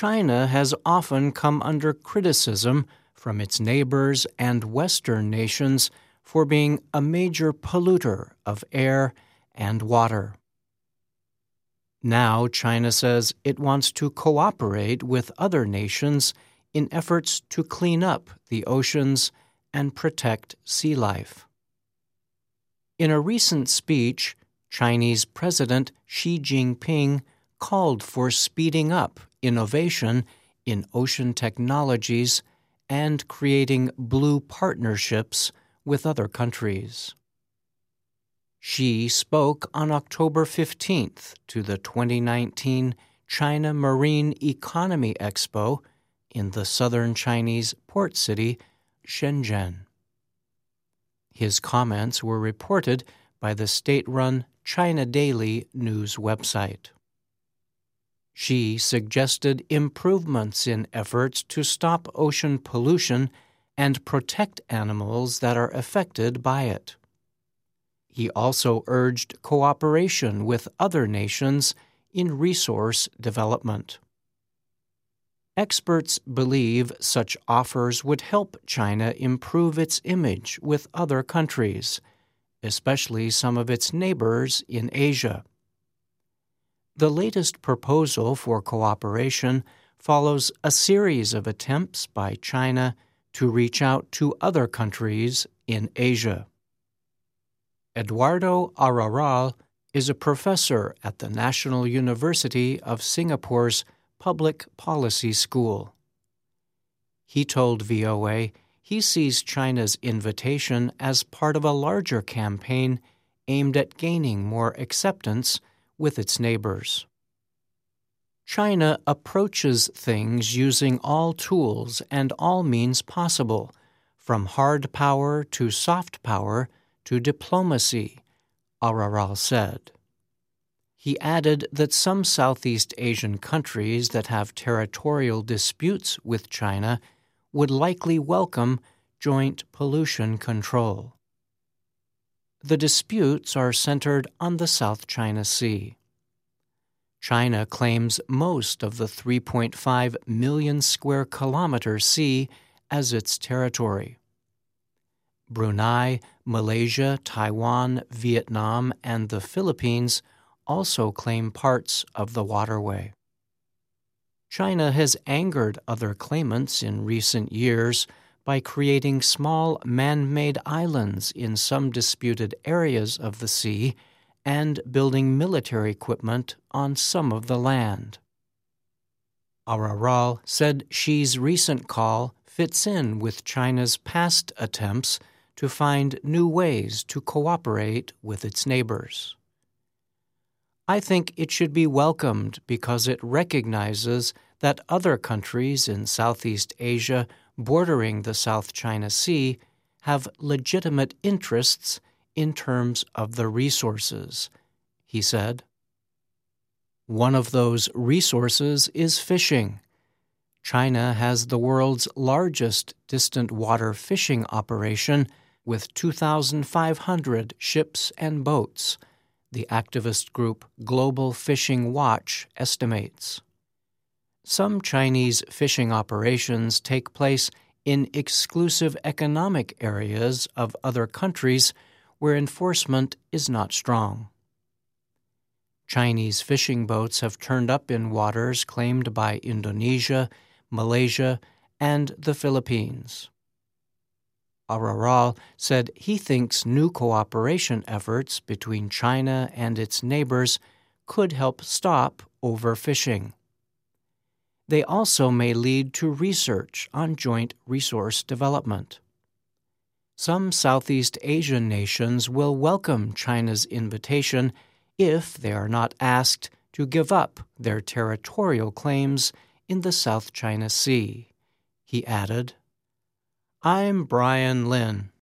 China has often come under criticism from its neighbors and Western nations for being a major polluter of air and water. Now China says it wants to cooperate with other nations in efforts to clean up the oceans and protect sea life. In a recent speech, Chinese President Xi Jinping called for speeding up innovation in ocean technologies and creating blue partnerships with other countries. Xi spoke on October 15th to the 2019 China Marine Economy Expo in the southern Chinese port city, Shenzhen. His comments were reported by the state-run China Daily news website. Xi suggested improvements in efforts to stop ocean pollution and protect animals that are affected by it. He also urged cooperation with other nations in resource development. Experts believe such offers would help China improve its image with other countries, especially some of its neighbors in Asia. The latest proposal for cooperation follows a series of attempts by China to reach out to other countries in Asia. Eduardo Araral is a professor at the National University of Singapore's Public Policy School. He told VOA he sees China's invitation as part of a larger campaign aimed at gaining more acceptance with its neighbors. China approaches things using all tools and all means possible, from hard power to soft power to diplomacy, Araral said. He added that some Southeast Asian countries that have territorial disputes with China would likely welcome joint pollution control. The disputes are centered on the South China Sea. China claims most of the 3.5 million square kilometer sea as its territory. Brunei, Malaysia, Taiwan, Vietnam, and the Philippines also claim parts of the waterway. China has angered other claimants in recent years by creating small man-made islands in some disputed areas of the sea and building military equipment on some of the land. Araral said Xi's recent call fits in with China's past attempts to find new ways to cooperate with its neighbors. I think it should be welcomed because it recognizes that other countries in Southeast Asia bordering the South China Sea have legitimate interests in terms of the resources, he said. One of those resources is fishing. China has the world's largest distant water fishing operation with 2,500 ships and boats, the activist group Global Fishing Watch estimates. Some Chinese fishing operations take place in exclusive economic areas of other countries where enforcement is not strong. Chinese fishing boats have turned up in waters claimed by Indonesia, Malaysia, and the Philippines. Araral said he thinks new cooperation efforts between China and its neighbors could help stop overfishing. They also may lead to research on joint resource development. Some Southeast Asian nations will welcome China's invitation if they are not asked to give up their territorial claims in the South China Sea. He added, I'm Brian Lynn.